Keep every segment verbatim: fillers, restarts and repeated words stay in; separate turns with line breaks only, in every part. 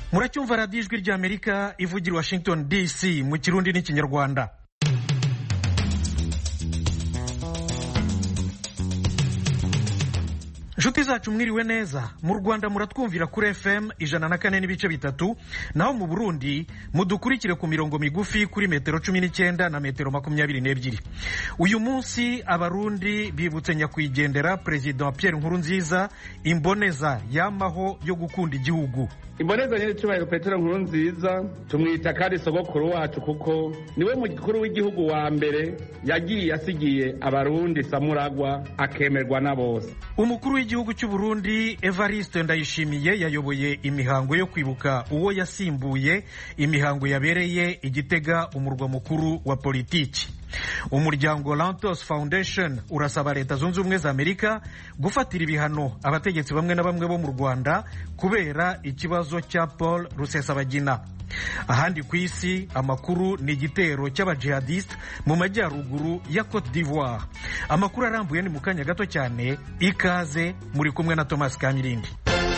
muracyumva radiyo ijwi ry'Amerika ivugira Washington D C mu Kirundi n'Ikinyarwanda. Nshuti zacu mwiriwe neza. Mu Rwanda muratwumvira kuri F M ijana na kane n'ibice bitatu, naho mu Burundi mudukurikire ku mirongo migufi kuri metero cumi n'icyenda na metero makumyabiri n'ebyiri. Uyu munsi abarundi bibutse nyakwigendera President Pierre Nkurunziza, imboneza yamaho yo gukunda igihugu.
Imboneza nyine cyubahiro Petero Nkurunziza tumwita kandi sogokuru wacu kuko niwe mukuru w'igihugu wa mbere yagiye asigiye abarundi samuragwa akemerwa na bose.
Umukuru w'igihugu cy'u Burundi Evariste Ndayishimiye yayoboye imihango yo kwibuka uwo yasimbuye, imihango yabereye Igitega, umurwa mukuru wa politiki. Umuryango Lantos Foundation urasaba Leta Zunze Ubumwe za Amerika gufatira ibihano abategetsi bamwe na bamwe bo mu Rwanda kubera ikibazo cya Paul Rusesabagina. Ahandi ku isi amakuru ni igitero cy'abajihadiste mu majyaruguru ya Cote d'Ivoire. Amakuru arambuye ni mu kanya gato cyane. Ikaze, muri kumwe na Thomas Kamirindi.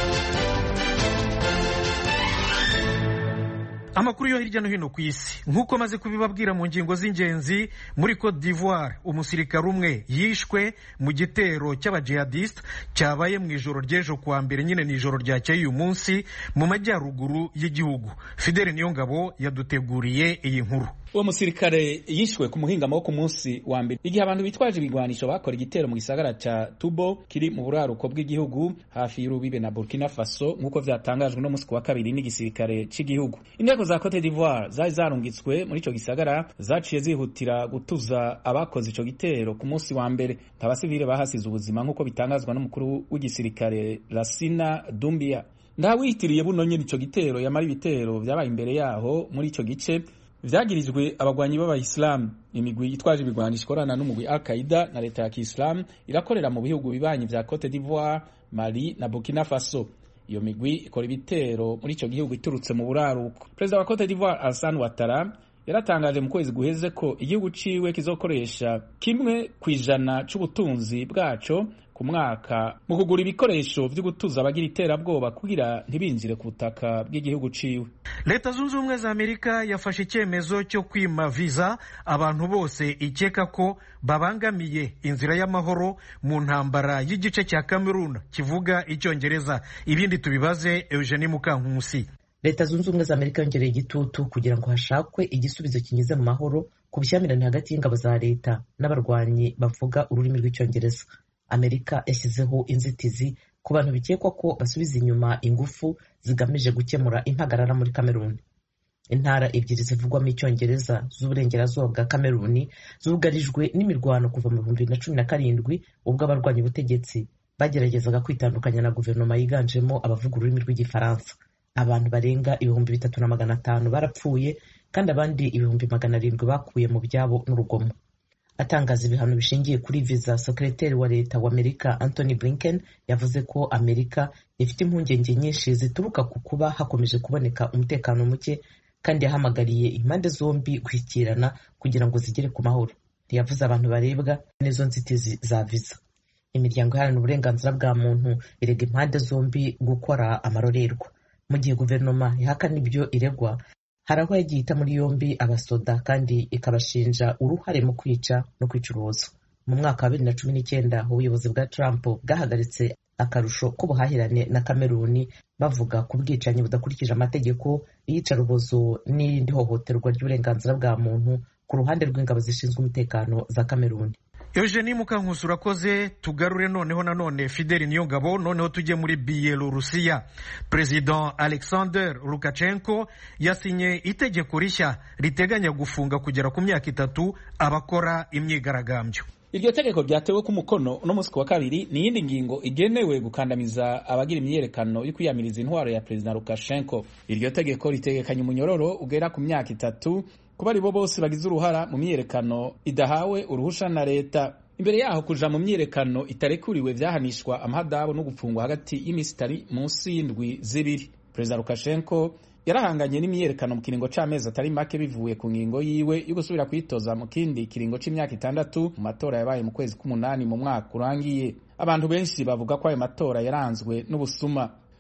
Amakuru yo hirya no hino ku isi nk'uko maze kubibabwira mu ngingo z'ingenzi. Muri Cote d'Ivoire umusirikare umwe yishwe mu gitero cy'abajihadiste cyabaye mu ijoro ry'ejo kuwa mbere, nyine ni ijoro ryakeye uyu munsi, mu majyaruguru y'igihugu. Fidele Niyongabo yaduteguriye iyi nkuru.
Uwo musirikare yishwe ku muhingamo wo ku munsi wa mbere igihe abantu bitwaje ibigwanisho bakora igitero mu gisagara ca Tubo kiri mu buraruko bw'igihugu hafi y'urubibe na Burkina Faso, nk'uko vyatangajwe no musi wa kabiri n'igisirikare c'igihugu. Inteko za Cote d'Ivoire zari zarungitswe muri ico gisagara zaciye zihutira gutuza abakoze ico gitero ku munsi wa mbere. Abasivile bahasize ubuzima nk'uko bitangazwa n'umukuru w'igisirikare Lassina Doumbia. Ndawitiriye buno nyene ico gitero yamara ibitero vyabaye imbere yaho muri ico gice vyagirijwe abagwanyi b'Abayisilamu. Imigwi yitwaje ibigwanisho ikorana n'umugwi Al-Qaeda na leta ya Kiislamu irakorera mu bihugu bibanyi vya Cote d'Ivoire, Mali na Burkina Faso. Iyo migwi ikora ibitero muri ico gihugu iturutse mu buraruko. Perezida wa Cote d'Ivoire Alassane Ouattara yaratangaje mu kwezi guheze ko igihugu ciwe kizokoresha kimwe kwijana c'ubutunzi bwaco ku mwaka mu kugura ibikoresho vyo gutuza abagira iterabwoba kugira ntibinjire ku butaka bw'igihugu ciwe.
Leta Zunze Ubumwe za Amerika yafashe icyemezo cyo kwima visa abantu bose ikeka ko babangamiye inzira y'amahoro mu ntambara y'igice cya Cameroon kivuga icyongereza. Ibindi tubibaze Eugenie Mukankusi.
Leta Zunze Ubumwe za Amerika yongereye igitutu kugira ngo hashakwe igisubizo kinyuze mu mahoro ku bushyamirane hagati y'ingabo za leta n'abarwanyi bavuga ururimi rw'icyongereza. Amerika yashyizeho inzitizi ku bantu bikekwa ko basubiza inyuma ingufu zigamije gukemura impagarara muri Cameroon. Intara ebyiri zivugwamo icyongereza z'uburengerazuba bwa Cameroon zugarijwe n'imirwano kuva mu bihumbi bibiri na cumi na karindwi ubwo abarwanya ubutegetsi bageragezaga kwitandukanya na guverinoma yiganjemo abavuga ururimi rw'igifaransa. Abantu barenga ibihumbi bitatu na magana atanu barapfuye kandi abandi ibihumbi magana arindwi bakuye mu byabo n'urugomo. Atangaza ibihano bishingiye kuri visa, sekreteri wa leta wa Amerika Anthony Blinken yavuze ko Amerika ifite impungenge nyinshi zituruka ku kuba hakomeje kuboneka umutekano muke, kandi yahamagariye impande zombi gushyikirana kugira ngo zigere ku mahoro. Yavuze abantu barebwa n'izo nzitizi za visa. Imiryango iharanira uburenganzira bwa muntu irega impande zombi gukora amarorerwa. Mu gihe guverinoma ihakana ibyo iregwa, hari aho yagiye ita muri yombi abasoda kandi ikabashinja uruhare mu kwica no kwicuruza. Mu mwaka wa bibiri na cumi n'icyenda ubuyobozi bwa Trump bwahagaritse akarusho k'ubuhahirane na Cameroon bavuga ku bwicanyi budakurikije amategeko, iyicarubozo n'irindi hohoterwa ry'uburenganzira bwa muntu ku ruhande rw'ingabo zishinzwe umutekano za Cameroon.
Eugenie Mukankusi urakoze. Tugarure noneho nanone Fidele Niyongabo, noneho tujye muri Bielorusiya. President Alexander Lukashenko yasinye itegeko rishya riteganya gufunga kugera ku myaka itatu abakora imyigaragambyo.
Iryo tegeko ryatewe ku mukono no musi wa kabiri ni yindi ngingo igenewe gukandamiza abagira imyerekano yo kwiyamiriza intwaro ya President Lukashenko. Iryo tegeko ritegekanya umunyororo ugera ku myaka itatu kuba ari bo bose bagize uruhara mu myiyerekano idahawe uruhusha na leta. Imbere yaho kuja mu myiyerekano itarekuriwe vyahanishwa amahadabu no gufungwa hagati y'imisi itari munsi y'indwi zibiri. Perezida Lukashenko yarahanganye n'imyiyerekano mu kiringo c'amezi atari make bivuye ku ngingo yiwe yo gusubira kwitoza mu kindi kiringo c'imyaka itandatu mu matora yabaye mu kwezi k'umunani mu mwaka urangiye. Abantu benshi bavuga ko ayo matora yaranzwe n'ubusuma.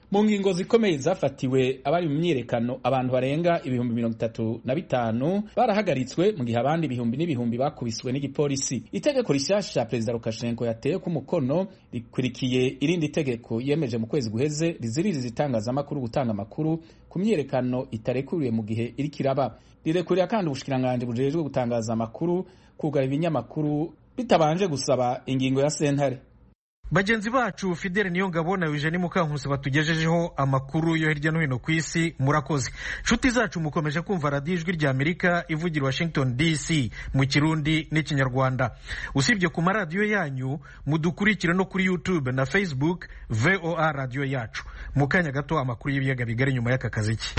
mu ngingo zikomeye zafatiwe abari mu myiyerekano abantu barenga ibihumbi mirongo itatu na bitanu barahagaritswe mu gihe abandi ibihumbi n'ibihumbi bakubiswe n'igipolisi. Itegeko rishasha Perezida Lukashenko yateye ku mukono rikurikiye irindi tegeko yemeje mu kwezi guheze riziririza itangazamakuru gutanga amakuru ku myiyerekano itarekuriwe mu gihe iri kiraba. Rirekurira kandi ubushikiranganji bujejwe gutangaza amakuru kugara ibinyamakuru bitabanje gusaba ingingo ya sentare.
Bagenzi bacu Fidele Niyongabo na Eugenie Mukankusi batugejejeho amakuru yo hirya no hino ku isi. Murakoze nshuti zacu, mukomeje kumva radiyo ijwi rya Amerika ivugira Washington D C mu Kirundi n'Ikinyarwanda. Usibye ku maradiyo yanyu, mudukurikire no kuri YouTube na Facebook V O A radiyo yacu. Mu kanya gato amakuru y'ibiyaga bigari nyuma y'aka kaziki.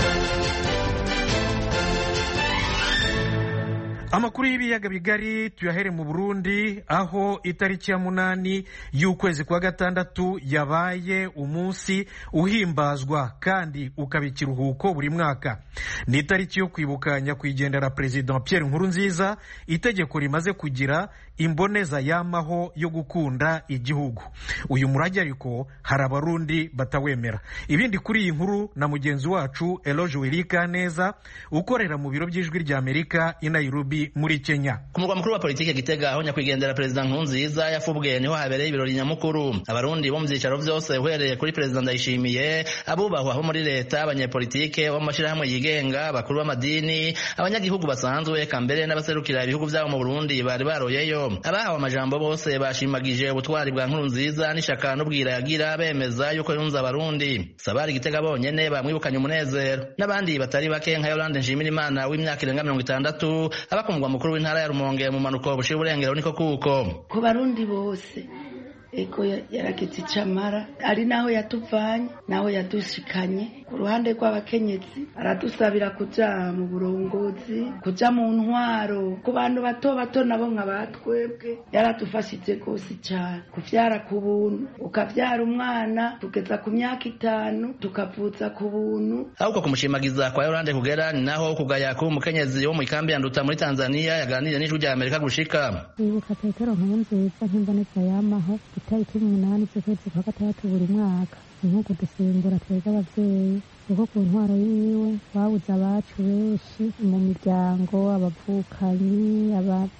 Amakuru y'ibiyaga bigari tuyahere mu Burundi, aho itariki ya munani y'ukwezi kwa gatandatu yabaye umunsi uhimbazwa kandi ukaba ikiruhuko buri mwaka. Ni itariki yo kwibuka nyakwigendera President Pierre Nkurunziza, itegeko rimaze kugira imboneza yamaho yo gukunda igihugu. Uyu murage ariko hari abarundi batawemera. Ibindi kuri iyi nkuru na mugenzi wacu Eloge Wilikaneza ukorera mu biro by'ijwi rya Amerika i Nairobi muri Kenya.
Ku murwa mukuru wa politike Gitega, aho nyakwigendera President Nkurunziza yafubwe, niho habereye ibirori nyamukuru. Abarundi bo mu byicaro byose uhereye kuri President Ndayishimiye, abubahwa bo muri leta, abanyepolitike bo mu mashirahamwe yigenga, abakuru b'amadini, abanyagihugu basanzwe kambere n'abaserukira ibihugu byabo mu Burundi bari baroyeyo. Abahawe amajambo bose bashimagije ubutwari bwa Nkurunziza n'ishaka n'ubwira yagira, bemeza yuko yunze abarundi. Sabari Gitega bonyene bamwibukanye umunezero, n'abandi batari bake nka Yolande Nshimirimana w'imyaka irenga mirongo itandatu abakumva mukuru w'intara ya Rumonge mu manuko bushira uburengero niko kuko
ku barundi bose. Eko yaragize icamara, ari naho yatuvanye naho yadushikanye. Ku ruhande rw'abakenyezi aradusabira kuja mu burongozi, kuja mu ntwaro, ku bantu bato bato nabo nka batwebwe. Yaradufashije gose cyane, kuvyara ku buntu, ukavyara umwana tugeza ku myaka itanu tukavuza ku buntu.
Ahubwo kumushimagiza kwa Yolande kugera ni naho kugaya ku mukenyezi wo mu ikambi ya Nduta muri Tanzania yaganiriye n'ijwi rya Amerika gushika.
Ibuka Petero Nkurunziza nk'imboneza yamaho itariki umunani z'ukwezi kwa gatandatu buri mwaka, nk'uko dusimbura twebwe abavyeyi, kuko ku ntwaro yiwe babuze abacu benshi mu miryango, abavukanyi,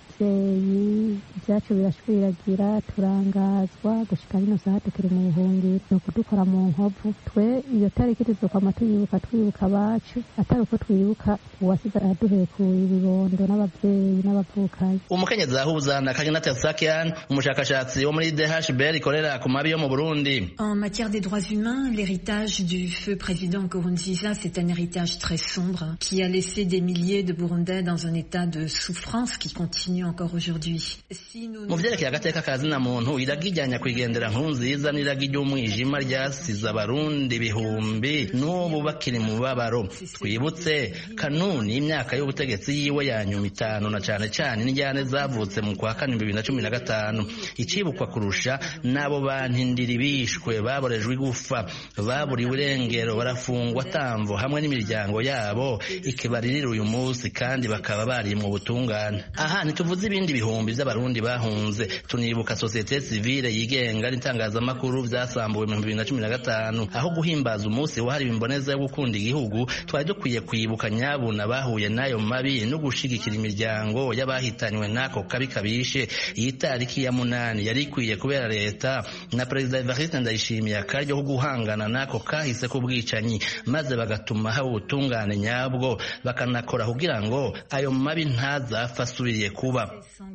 abavyeyi, ibyacu birashwiragira, turangazwa gushika bino saha tukiri mu buhungiro. Ni ukudukora mu nkovu. Twe iyo tariki tuzokwama tuyibuka, twibuka abacu, atari uko twibuka uwasize aduhekuye ibibondo n'abavyeyi n'abavukanyi.
Umukenyezi ahuza na Kagina Tersakian, umushakashatsi wo muri D H B rikorera ku mabi yo mu Burundi.
En matière des droits humains, l'héritage du feu président Nkurunziza, c'est un héritage très sombre qui a laissé des milliers de Burundais dans un état de souffrance qui continue encore aujourd'hui. Si nous
mu vyerekeye agateka kazina muntu, iragi rya nyakwigendera Nkurunziza n'iragi ry'umwijima ryasize abarundi bihumbi n'ubu bakiri mu babaro. Twibutse kanuni y'imyaka y'ubutegetsi yiwe ya nyuma itanu, na cane cane n'injyane zavutse mu kwa kane bibiri na cumi na gatanu. Icibukwa kurusha n'abo bantindiri bishwe, baborejwe igufa, baburiwe irengero, barafungwa tamvo hamwe n'imiryango yabo ikibaririra uyu munsi, kandi bakaba bari mu butungane. Aha ntituvuze ibindi bihumbi by'abarundi bahunze, tunibuka societe civile yigenga n'itangazamakuru byasambuwe mu bibiri na cumi na gatanu. Aho guhimbaza umunsi wahariwe imboneza yo gukunda igihugu, twari dukwiye kwibuka nyabuna bahuye n'ayo mabi no gushigikira imiryango y'abahitanywe n'ako kabi kabishe. Iyi tariki ya munani yari ikwiye kubera leta na Perezida Evariste Ndayishimiye akaryo ko guhangana n'ako kahise k'ubwicanyi, maze bagatuma haba ubutungane nyabwo, bakanakora kugira ngo ayo mabi ntazapfa asubiriye kuba.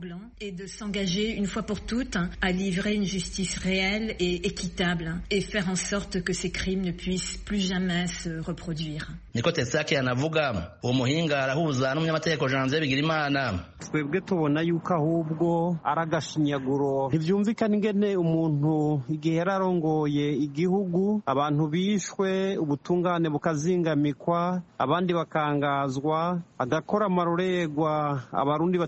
Et de s'engager une fois pour toutes à livrer une justice réelle et équitable et faire en sorte que ces crimes ne puissent plus jamais se reproduire.
Niko Tesaki anavuga. Uwo muhinga arahuza n'umunyamategeko Janvier Bigirimana.
Twebwe tubona yuko ahubwo aragashinyaguro, ntivyumvikana ingene umuntu igihe yararongoye igihugu abantu bishwe, ubutungane bukazingamikwa, abandi bakangazwa, agakora amarorerwa, abarundi batari bake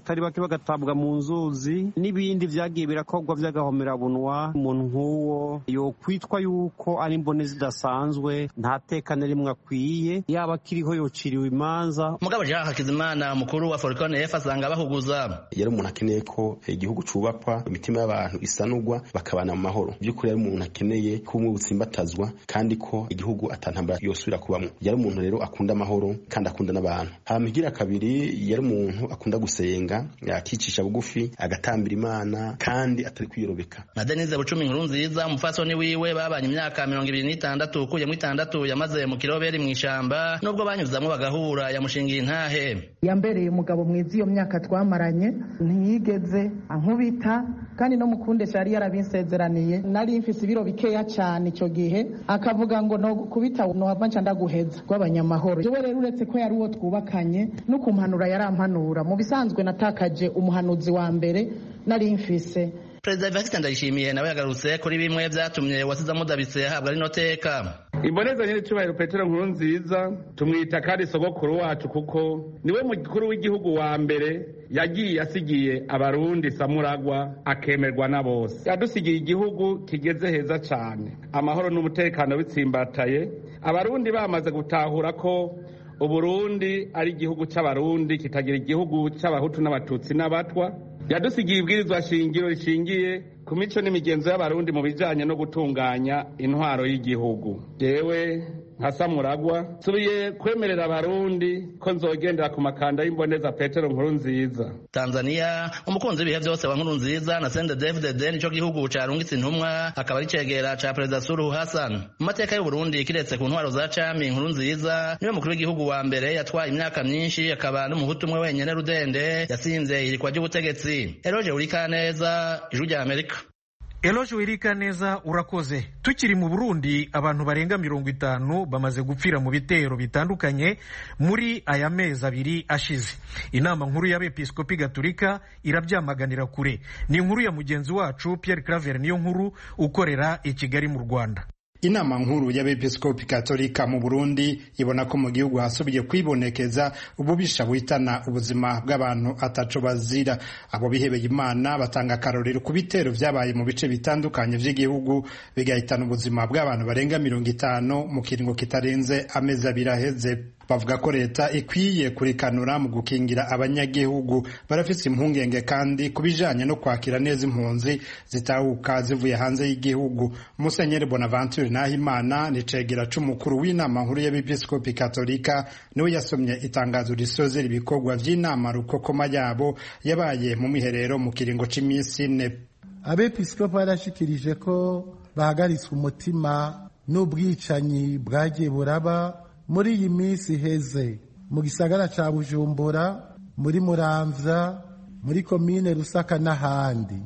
bagatabwa mu nzuzi n'ibindi vyagiye birakorwa vy'agahomerabunwa. Umuntu nk'uwo yokwitwa yuko ari imbone zidasanzwe, nta tekane rimwe akwiye, yaba akiriho yociriwe imanza.
Mugabo Jean Hakizimana mukuru wa Forcon F asanga bahuguza.
Yari umuntu akeneye ko igihugu cubakwa, imitima y'abantu isanurwa, bakabana mu mahoro. By'ukuri yari umuntu akeneye ko umwe butsimbatazwa kandi ko igihugu atantambara yosubira kubamwo. Yari umuntu rero akunda amahoro kandi akunda n'abantu. Hamigira kabiri yari umuntu akunda gusenga, yakicisha bugufi, agatambira Imana kandi atari kwirobeka.
Na Denise Bucumi Nkurunziza umufasoni wiwe babanye imyaka mirongo ibiri n'itandatu ukuye mu itandatu yamaze mu kiroberi mw'ishamba, nubwo banyuzamwo bagahura yamushingiye intahe.
Yambereye umugabo mwiza iyo myaka twamaranye, ntiyigeze ankubita kandi no mukundesha yari yarabinsezeraniye. Nari mfise ibiro bikeya cyane icyo gihe, akavuga ngo no kubita no hava nca ndaguheza rw'abanyamahoro. Jewe rero uretse ko yari uwo twubakanye no kumpanura yarampanura. Mu bisanzwe natakaje umuhanuzi wa mbere nari mfise.
Perezida Evariste Ndayishimiye nawe yagarutse kuri bimwe vyatumye wasiza mudabitse ahabwa rino teka.
Imboneza nyine cyubahiro Petero Nkurunziza tumwita kandi sogokuru wacu kuko niwe mukuru w'igihugu wa mbere yagiye asigiye abarundi samuragwa akemerwa na bose. Yadusigiye igihugu kigeze heza cyane, amahoro n'umutekano bitsimbataye, abarundi bamaze gutahura ko Uburundi ari igihugu c'abarundi kitagira igihugu c'abahutu n'abatutsi n'abatwa. Yadusigiye ibwirizwa shingiro rishingiye ku mico n'imigenzo y'abarundi mu bijanye no gutunganya intwaro y'igihugu. Jewe nka Samuragwa subiye kwemerera abarundi ko nzogendera ku makanda y'imboneza Petero Nkurunziza.
Tanzania umukunzi bihe byose wa Nkurunziza na Sende David Den ico gihugu carungitse intumwa akaba ari cegera ca Perezida Suluhu Hassan. Mu mateka y'u Burundi kiretse ku ntwaro za Cami, Nkurunziza niwe mukuru w'igihugu wa mbere yatwaye imyaka myinshi, akaba n'umuhutu umwe wenyene rudende yasinze irikwa ry'ubutegetsi. Eloge Urikaneza, Ijwi rya Amerika.
Eloge Urikaneza urakoze. Tukiri mu Burundi abantu barenga mirongo itanu bamaze gupfira mu bitero bitandukanye muri aya mezi abiri ashize. Inama nkuru y'abepiskopi Gatolika irabyamaganira kure. Ni inkuru ya mugenzi wacu Pierre Claver niyo nkuru ukorera i Kigali mu Rwanda.
Inama nkuru y'abepiskopi Katolika mu Burundi ibona ko mu gihugu hasubiye kwibonekeza ububisha buhitana ubuzima bw'abantu ataco bazira. Abo bihebeye Imana batanga karorero ku bitero vyabaye mu bice bitandukanye vy'igihugu bigahitana ubuzima bw'abantu barenga mirongo itanu mu kiringo kitarenze amezi abiri aheze. Bavuga ko leta ikwiye kurikanura mu gukingira abanyagihugu. Barafise impungenge kandi kubijanye no kwakira neza impunzi zitahuka zivuye hanze y'igihugu. Musenyeri Bonaventure Nahimana ni cegera c'umukuru w'inama nkuru y'abepiskopi Katolika niwe yasomye itangazo risozera ibikorwa vy'inama rukokoma yabo yabaye mu miherero mu kiringo c'imisi ine.
Abepiskopi barashikirije ko bahagaritswe umutima n'ubwicanyi bwagiye buraba muri iyi minsi heze mu gisagara ca Bujumbura, muri Muramvya, muri komine Rusaka n'ahandi.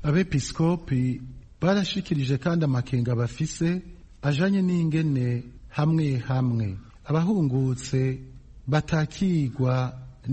Abepiskopi barashikirije kandi amakenga bafise ajanye n'ingene hamwe hamwe abahungutse batakigwa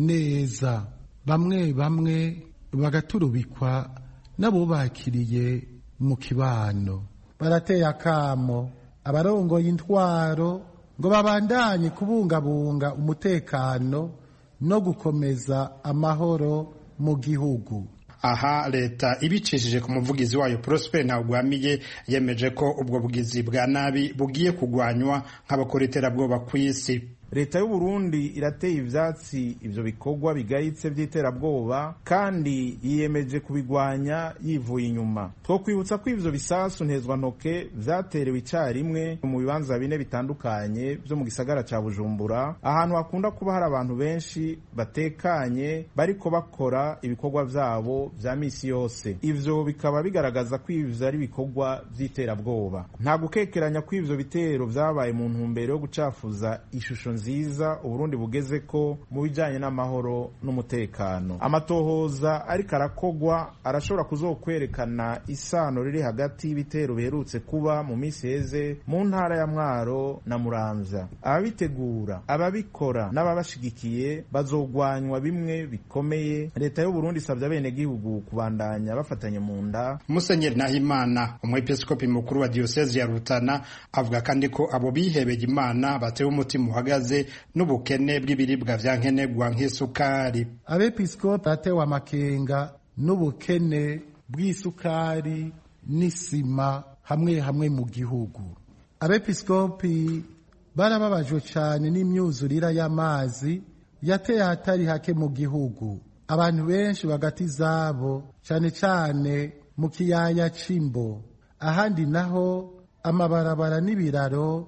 neza, bamwe bamwe bagaturubikwa nabo bakiriye mu kibano. Barateye akamo abarongoye intwaro ngo babandanye kubungabunga umutekano no gukomeza amahoro mu gihugu.
Aha leta ibicishije ku muvugizi wayo Prosper Ntagwamiye yemeje ko ubwo bugizi bwa nabi bugiye kugwanywa nk'abakoriterabwoba kw'isi.
Leta y'u Burundi irateye ivyatsi ivyo bikorwa bigayitse vy'iterabwoba kandi yiyemeje kubigwanya yivuye inyuma. Two kwibutsa ko ivyo bisasu ntezwa ntoke vyaterewe icarimwe mu bibanza bine bitandukanye vyo mu gisagara ca Bujumbura, ahantu hakunda kuba hari abantu benshi batekanye bariko bakora ibikorwa vyabo vya misi yose. Ivyo bikaba bigaragaza ko ivyo ari ibikorwa vy'iterabwoba. Nta gukekeranya ko ivyo bitero vyabaye mu ntumbero yo gucafuza ishusho nziza Uburundi bugeze ko mu bijanye n'amahoro n'umutekano. Amatohoza ariko arakogwa arashobora kuzokwerekana isano riri hagati y'ibitero biherutse kuba mu misi heze mu ntara ya Mwaro na Muramvya. Ababitegura, ababikora n'ababashigikiye bazogwanywa bimwe bikomeye. Leta y'u Burundi isabye abene gihugu kubandanya bafatanye mu nda.
Musenyeri Nahimana umwepiskopi mukuru wa diocese ya Rutana avuga kandi ko abo bihebeye Imana batewe umutima uhagaze gihagaze n'ubukene bw'ibiribwa vya nkenerwa nk'isukari.
Abepiskopi batewe amakenga n'ubukene bw'isukari n'isima hamwe hamwe mu gihugu. Abepiskopi barababajwe cyane n'imyuzurira y'amazi yateye ahatari hake mu gihugu. Abantu benshi bagati zabo cyane cyane mu kiyaya c'Imbo, ahandi naho amabarabara n'ibiraro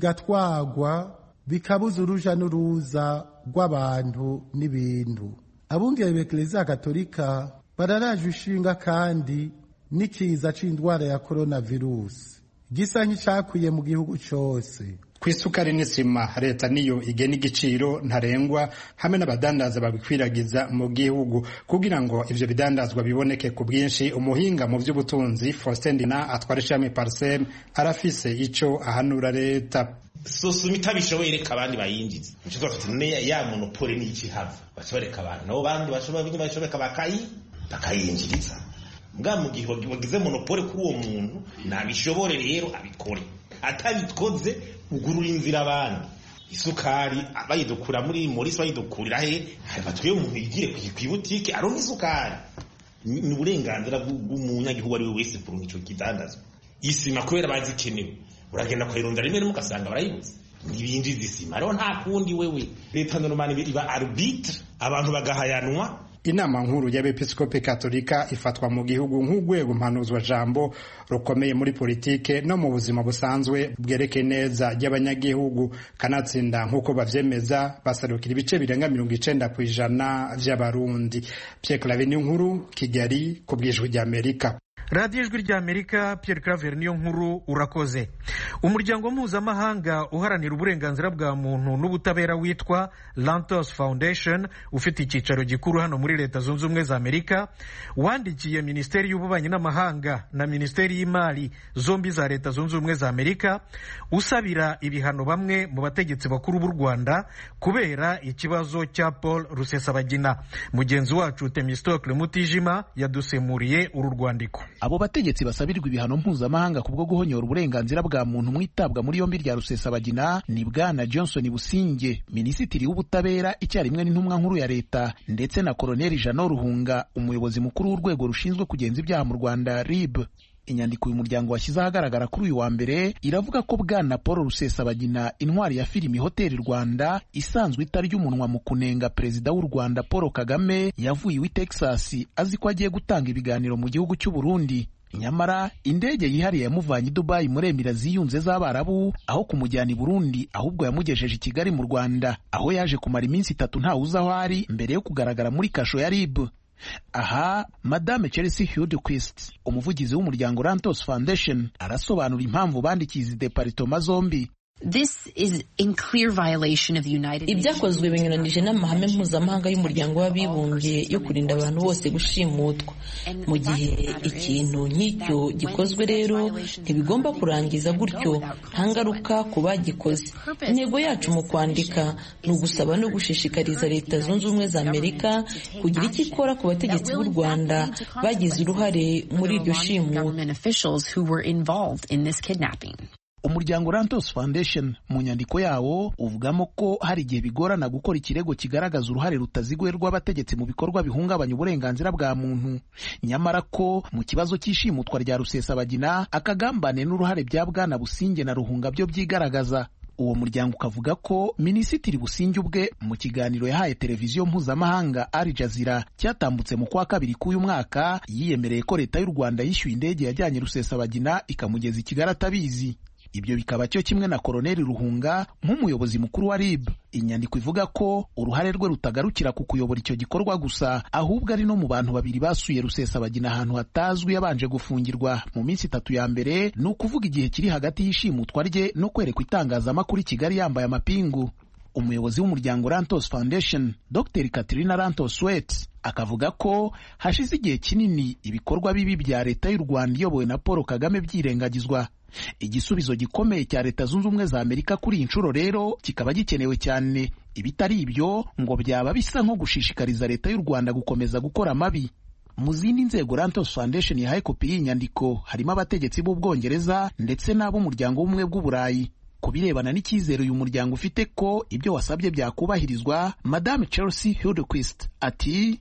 bigatwagwa bikabuza uruja n'uruza rw'abantu n'ibintu. Abungere b'Eklezia Katolika bararaje ishinga kandi n'ikiza c'indwara ya coronavirus gisa nk'icakwiye mu gihugu cyose.
Kwisukari n'isima leta niyo igena igiciro ntarengwa hamwe n'abadandaza babikwiragiza mu gihugu kugira ngo ivyo bidandazwa biboneke ku bwinshi. Umuhinga mu vy'ubutunzi Faustin Ndina atwara ishami Parsem arafise ico ahanura leta.
Sosumi itabishoboye reka abandi bayinjiza nico twafite ne ya monopole n'iki hava bacoreka abantu nabo bandi bashobora binyi bashobeka bakayi bakayinjiriza mbwa mu gihe bagize monopole kuri uwo muntu nabishobore rero abikore atabikoze ugurura inzira abandi. Isukari bayidukura muri muri bayidukurira he batwiye umuntu yigire kwibutike aronka isukari ni uburenganzira bw'umunyagihugu ari we wese kuronka ico kidandazwa. Isima kubera bazikenewe uragenda kwirondera rimwe mugasanga barayibuze ntibinjiza isima rero nta kundi wewe leta normani iba arbitre abantu bagahayanwa.
Inama nkuru y'Abepiskopi Katolika ifatwa mu gihugu nk'urwego mpanuzwa jambo rukomeye muri politike no mu buzima busanzwe bwereke neza y'abanyagihugu, kanatsinda nk'uko bavyemeza basarukira ibice birenga mirongo icenda kw'ijana vy'abarundi. Pierre Claver nkuru Kigali ku bw'ijwi ry'Amerika.
radiyo ijwi ry'Amerika. Pierre Claver niyo nkuru urakoze. Umuryango mpuzamahanga uharanira uburenganzira bwa muntu n'ubutabera witwa Lantos Foundation ufite icyicaro gikuru hano muri Leta Zunze Ubumwe za Amerika wandikiye Minisiteri y'Ububanyi n'Amahanga na Minisiteri y'Imari zombi za Leta Zunze Ubumwe za Amerika usabira ibihano bamwe mu bategetsi bakuru b'u Rwanda kubera ikibazo cya Paul Rusesabagina. Mugenzi wacu Temistocle Mutijima yadusemuriye uru rwandiko.
Abo bategetsi basabirirwa ibihano mpuzamahanga kubwo guhonyora uburenganzira bwa muntu mu itabwa muri yombi rya Rusesabagina ni Bwana Johnson Businge, Minisitiri w'Ubutabera icyarimwe n'intumwa nkuru ya leta, ndetse na Koloneli Jean Ruhunga, umuyobozi mukuru w'urwego rushinzwe kugenza ibyaha mu Rwanda R I B. Inyandiko uyu muryango washyize ahagaragara kuri uyu wa mbere iravuga ko Bwana Paul Rusesabagina, intwari ya filimi Hoteli Rwanda, isanzwe itarya umunwa mu kunenga perezida w'u Rwanda Paul Kagame, yavuye i Texas azi ko agiye gutanga ibiganiro mu gihugu cy'u Burundi. Nyamara indege yihariye yamuvanye i Dubai muri Emira ziyunze z'Abarabu aho kumujyana i Burundi, ahubwo yamugejeje i Kigali mu Rwanda, aho yaje kumara iminsi itatu ntawuzi aho ari mbere yo kugaragara muri kasho ya R I B. Aha Madame Chelsea Hudquist, umuvugizi w'umuryango Lantos Foundation, arasobanura impamvu bandikiye izi departoma zombi.
This is in clear violation of the United Nations.
Ibyakozwe binyuranije n'amahame mpuzamahanga y'umuryango w'abibumbye yo kurinda abantu bose gushimutwa. Mu gihe ikintu nk'icyo gikozwe rero ntibigomba kurangiza gutyo nta ngaruka ku bagikoze. Intego yacu mu kwandika ni ugusaba no gushishikariza Leta Zunze Ubumwe za Amerika kugira icyo ikora ku bategetsi b'u Rwanda bagize uruhare muri iryo shimutwa.
Umuryango Lantos Foundation mu nyandiko yawo uvugamo ko hari igihe bigorana gukora ikirego kigaragaza uruhare rutaziguye rw'abategetsi mu bikorwa bihungabanya uburenganzira bwa muntu. Nyamara ko mu kibazo cy'ishimutwa rya Rusesabagina akagambane n'uruhare bya Bwana Businge na Ruhunga byo byigaragaza. Uwo muryango ukavuga ko Minisitiri Businge ubwe mu kiganiro yahaye televiziyo mpuzamahanga Al Jazeera cyatambutse mu kwa kabiri k'uyu mwaka yiyemereye ko Leta y'u Rwanda yishyuye indege yajyanye Rusesabagina ikamugeza i Kigali atabizi. Ibyo bikaba cyo kimwe na Koloneli Ruhunga nk'umuyobozi mukuru wa R I B. Inyandiko ivuga ko uruhare rwe rutagarukira ku kuyobora icyo gikorwa gusa, ahubwo ari no mu bantu babiri basuye Rusesabagina ahantu hatazwi yabanje gufungirwa mu minsi itatu ya mbere, ni ukuvuga igihe kiri hagati y'ishimutwa rye no kwerekwa itangazamakuru i Kigali yambaye amapingu. Umuyobozi w'umuryango Lantos Foundation, Doctor Katrina Lantos Sweat, akavuga ko hashize igihe kinini ibikorwa bibi bya Leta y'u Rwanda iyobowe na Paul Kagame byirengagizwa. Igisubizo gikomeye cya Leta Zunze Ubumwe za Amerika kuri iyi nshuro rero kikaba gikenewe cyane. Ibitari ibyo ngo byaba bisa nko gushishikariza Leta y'u Rwanda gukomeza gukora amabi. Mu zindi nzego Lantos Foundation yahaye kopi y'inyandiko harimo abategetsi b'Ubwongereza ndetse n'ab'umuryango w'ubumwe bw'Uburayi. ku birebana n'icyizere uyu muryango ufite ko ibyo wasabye byakubahirizwa, Madame Chelsea Hildquist ati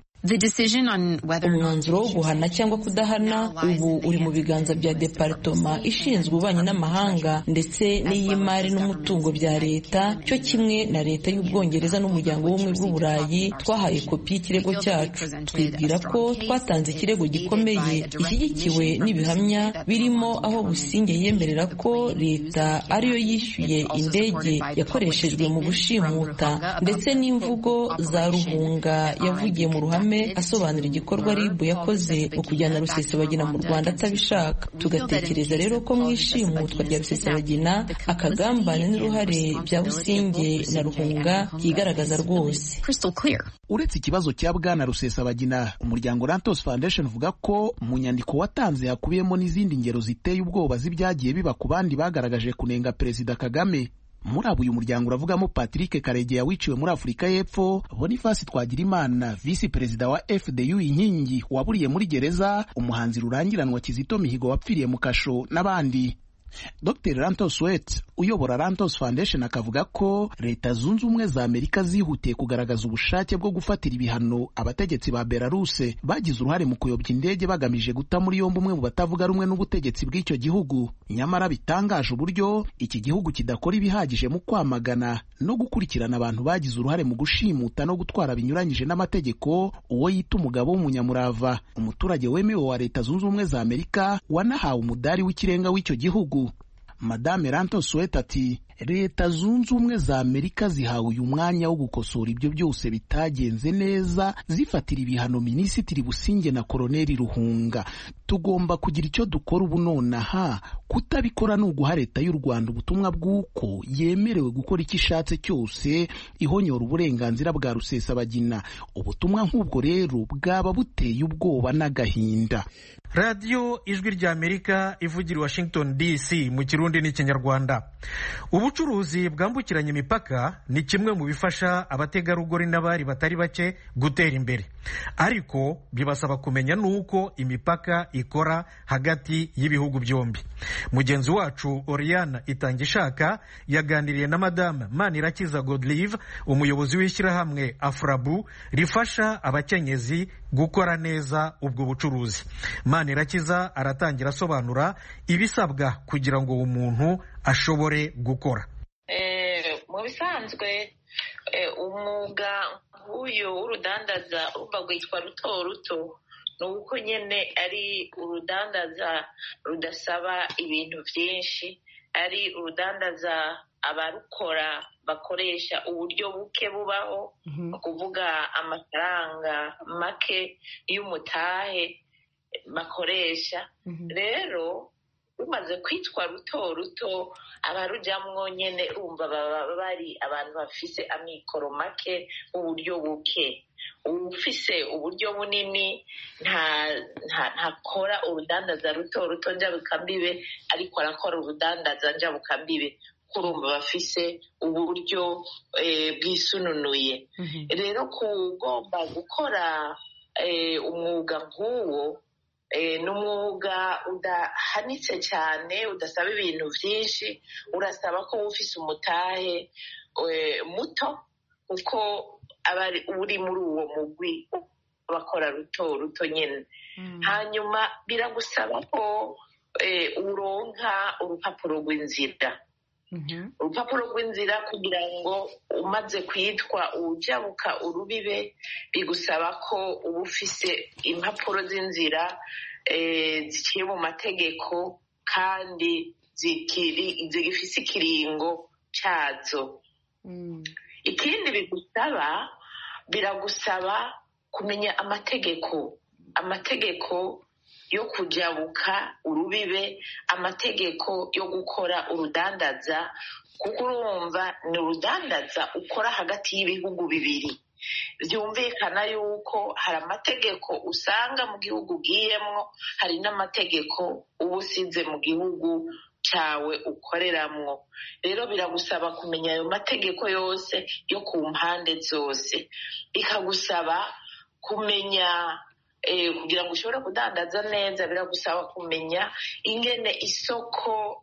umwanzuro wo guhana cyangwa kudahana ubu uri mu biganza bya departoma ishinzwe ububanyi n'amahanga ndetse n'iy'imari n'umutungo bya leta, cyo kimwe na leta y'Ubwongereza n'umuryango w'ubumwe bw'Uburayi. Twahaye kopi y'ikirego cyacu, twibwira ko twatanze ikirego gikomeye gishyigikiwe n'ibihamya birimo aho Busingye yemerera ko leta ariyo yishyuye indege yakoreshejwe mu gushimuta, ndetse n'imvugo za Ruhunga yavugiye mu ruhame asobanura igikorwa R I B yakoze mu kujyana Rusesabagina mu Rwanda atabishaka. Tugatekereza rero ko mu ishimutwa rya Rusesabagina akagambane n'uruhare bya Busingye na Ruhunga yigaragaza rwose.
Uretse ikibazo cya Bwana Rusesabagina, umuryango Rantos Foundation uvuga ko mu nyandiko watanze hakubiyemo n'izindi ngero ziteye ubwoba z'ibyagiye biba ku bandi bagaragaje kunenga Perezida Kagame. Muri abo uyu muryango uravugamo Patrick Karegeya wiciwe muri Afurika y'Epfo, Boniface Twagirimana visi perezida wa F D U inkingi waburiye muri gereza, umuhanzi rurangiranwa Kizito Mihigo wapfiriye mu kasho n'abandi. Doctor Rantos Sweat uyobora Rantos Foundation akavuga ko Leta Zunze Ubumwe za Amerika zihutiye kugaragaza ubushake bwo gufatira ibihano abategetsi ba Belarus bagize uruhare mu kuyobya indege bagamije guta muri yombi umwe mu batavuga rumwe n'ubutegetsi bw'icyo gihugu. Nyamara bitangaje uburyo iki gihugu kidakora ibihagije mu kwamagana no gukurikirana abantu bagize uruhare mu gushimuta no gutwara binyuranyije n'amategeko uwo yita umugabo w'umunyamurava, umuturage wemewe wa Leta Zunze Ubumwe za Amerika wanahawe umudari w'ikirenga w'icyo gihugu. Madame Rantos Sweat ati Leta Zunze Ubumwe za Amerika zihawe uyu mwanya wo gukosora ibyo byose bitagenze neza, zifatira ibihano Minisitiri Busingye na Koloneli Ruhunga. Tugomba kugira icyo dukora ubu nonaha, kutabikora ni uguha Leta y'u Rwanda ubutumwa bw'uko yemerewe gukora icyo ishatse cyose ihonyora uburenganzira bwa Rusesabagina. Ubutumwa nk'ubwo rero bwaba buteye ubwoba n'agahinda.
Radio Ijwi rya Amerika ivugira Washington D C mu Kirundi n'Ikinyarwanda. Ubucuruzi bwambukiranya imipaka ni kimwe mu bifasha abategarugori n'abari batari bake gutera imbere, ariko bibasaba kumenya nuko imipaka ikora hagati y'ibihugu byombi. Mugenzi wacu Oriana Itangishaka yaganiriye na Madame Manirakiza Godlive, umuyobozi w'ishyirahamwe Afrabu rifasha abakenyezi gukora neza ubwo bucuruzi. Manirakiza aratangira asobanura ibisabwa kugira ngo umuntu ashobore gukora.
Eh, mu bisanzwe umwuga nk'uyu w'urudandaza urumva rwitwa ruto ruto, ni uko nyene ari urudandaza rudasaba ibintu byinshi, ari urudandaza abarukora bakoresha uburyo buke bubaho, mm-hmm. kuvuga amafaranga make y'umutahe bakoresha. Mm-hmm. Rero umaze kwitwa ruto ruto abarujamwo nyene urumva baba bari abantu bafise amikoro make uburyo buke. Ufise uburyo bunini nta ntakora urudandaza ruto ruto njabukambibe, ariko arakora urudandaza njabukambibe kurumva bafise uburyo e, bwisununuye. Mm-hmm. Rero kugomba gukora e, umwuga nk'uwo E, n'umwuga udahanitse cyane, udasaba ibintu byinshi, urasaba ko ufise umutahe e, muto, kuko abari uri muri uwo mugwi bakora ruto ruto nyene. Mm. Hanyuma biragusaba ko e, uronka urupapuro rw'inzira. Mm-hmm. Urupapuro rw'inzira kugira ngo umaze kwitwa ujabuka urubibe, bigusaba ko uba ufise impapuro z'inzira e, ziciye mu mategeko kandi zikiri zigifise ikiringo cyazo. Mm. Ikindi bigusaba, biragusaba kumenya amategeko amategeko yo kujabuka urubibe, amategeko yo gukora urudandaza, kuko urumva ni urudandaza ukora hagati y'ibihugu bibiri. Byumvikana yuko hari amategeko usanga mu gihugu ugiyemwo, hari n'amategeko uba usize mu gihugu cyawe ukoreramwo. Rero biragusaba kumenya ayo mategeko yose yo ku mpande zose, bikagusaba kumenya Eh, kugira ngo ushobore kudandaza neza, biragusaba kumenya ingene isoko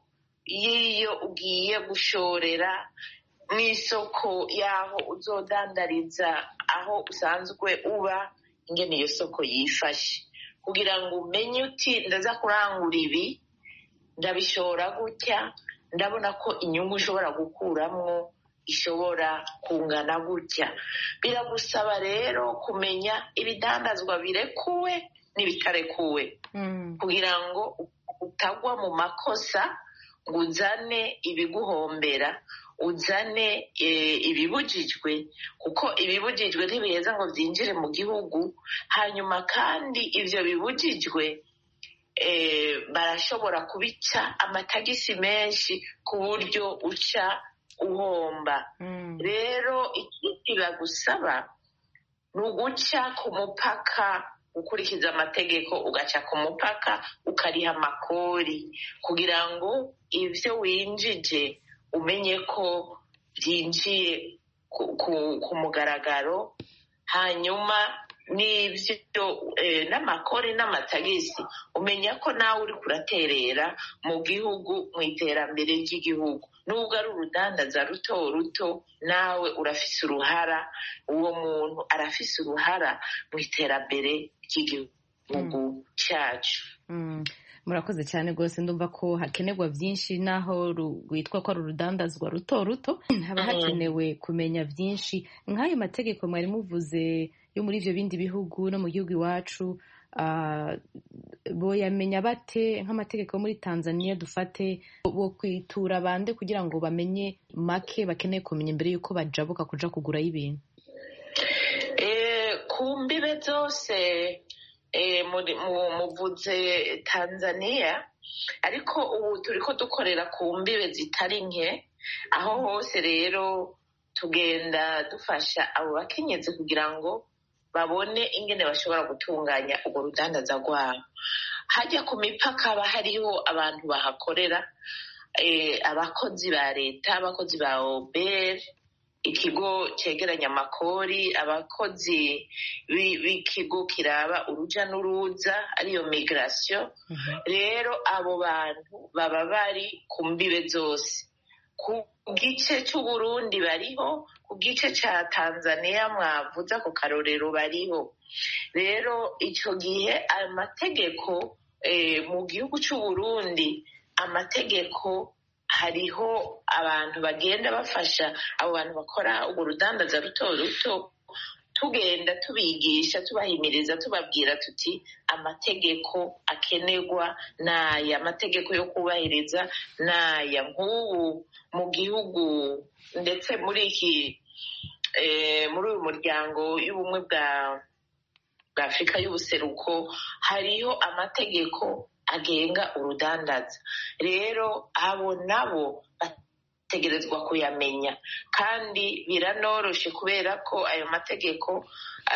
y'iyo ugiye gushorera mu isoko y'aho uzodandariza aho usanzwe uba ingene iyo soko yifashe kugira ngo umenye uti ndaza kurangura ibi ndabishora gutya ndabona ko inyungu ushobora gukuramwo ishobora kungana gutya. Biragusaba rero kumenya ibidandazwa birekuwe n'ibitarekuwe kugira ngo utagwa mu makosa ngo uzane ibiguhombera uzane ibibujijwe kuko ibibujijwe ntibiheza ngo byinjire mu gihugu hanyuma kandi ibyo bibujijwe barashobora kubica amatagisi menshi ku buryo uca uhomba. Rero ikindi bagusaba ni uguca ku mupaka ukurikiza amategeko ugaca ku mupaka ukariha amakori kugira ngo ibyo winjije umenye ko byinjiye ku mugaragaro hanyuma n'ibyo n'amakori n'amatagisi umenya ko nawe uri kuraterera mu gihugu mu iterambere ry'igihugu nubwo ari urudandaza ruto ruto nawe urafise uruhara uwo muntu arafise uruhara mu iterambere ry'igihugu cyacu.
Murakoze cyane rwose ndumva ko hakenerwa byinshi naho rwitwa ko ari urudandazwa ruto ruto haba hakenewe kumenya byinshi nk'ayo mategeko mwari muvuze yo muri ivyo bindi bihugu no mu gihugu iwacu boyamenya bate nk'amategeko yo muri Tanzania dufate bo kwitura bande kugira ngo bamenye make bakeneye kumenya mbere yuko bajabuka kuja kugura y'ibintu
ku mbibe zose muvuze Tanzania ariko ubu turiko dukorera ku mbibe zitari nke aho hose rero tugenda dufasha abo bakenyezi kugira ngo babone ingene bashobora gutunganya urwo rudandaza rwabo. Hajya ku mipaka haba hariho abantu bahakorera abakozi ba leta abakozi ba O B R ikigo cegeranya amakori abakozi b'ikigo kiraba uruja n'uruza ariyo migration. Rero abo bantu baba bari ku mbibe zose ku gice c'Uburundi bariho ku gice ca Tanzania mwavuze ako karorero bariho. Rero ico gihe amategeko mu gihugu c'Uburundi amategeko hariho abantu bagenda bafasha abo bantu bakora urwo rudandaza ruto ruto tugenda tubigisha tubahimiriza tubabwira tuti amategeko akenerwa n'aya amategeko yo kubahiriza n'aya nk'ubu mu gihugu ndetse muri iki muri uyu muryango y'ubumwe bwa bwa Afurika y'ubuseruko hariho amategeko agenga urudandaza. Rero abo nabo bategerezwa kuyamenya kandi biranoroshe kubera ko ayo mategeko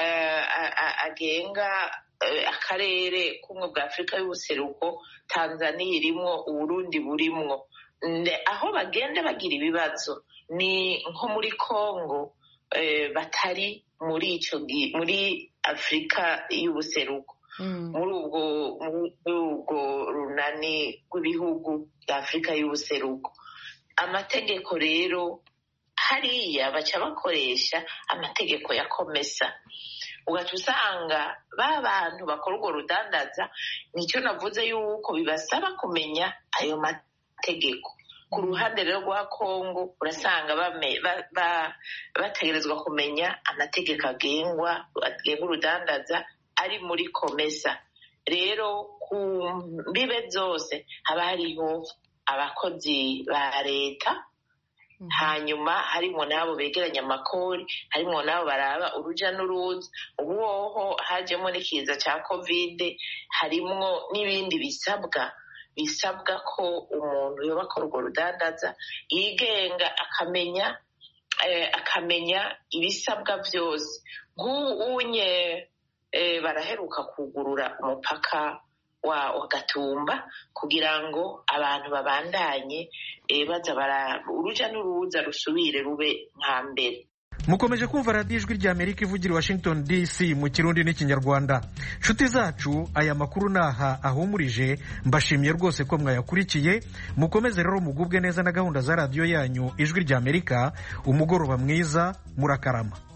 agenga akarere k'ubumwe bwa Afurika y'ubuseruko Tanzania irimwo Uburundi burimwo. Aho bagenda bagira ibibazo ni nko muri Congo batari muri ico muri Afurika y'ubuseruko muri ubwo muri ubwo runani rw'ibihugu bya Afurika y'ubuseruko. Amategeko rero hariya baca bakoresha amategeko ya komesa ugaca usanga ba bantu bakora urwo rudandaza nicyo navuze yuko bibasaba kumenya ayo mategeko. Ku ruhande rero rwa Kongo urasanga bategerezwa kumenya amategeko agengwa agenga urudandaza ari muri komesa. Rero ku mbibe zose haba hariho abakozi ba leta hanyuma harimo nabo begeranya amakori harimo nabo baraba uruja n'uruza. Ubu hoho hajemo n'ikiza cya kovide harimo n'ibindi bisabwa bisabwa ko umuntu yoba akora urwo rudandaza yigenga akamenya akamenya ibisabwa byose. nk'unye baraheruka kugurura umupaka wa Gatumba kugira ngo abantu babandanye baza bara uruja n'uruza rusubire rube nka mbere.
mukomeje kumva radiyo ijwi rya Amerika ivugira Washington D C mu kirundi n'ikinyarwanda. nshuti zacu, aya makuru naha ahumurije, mbashimiye rwose ko mwayakurikiye. mukomeze rero mugubwe neza na gahunda za radiyo yanyu ijwi rya Amerika. umugoroba mwiza, murakarama.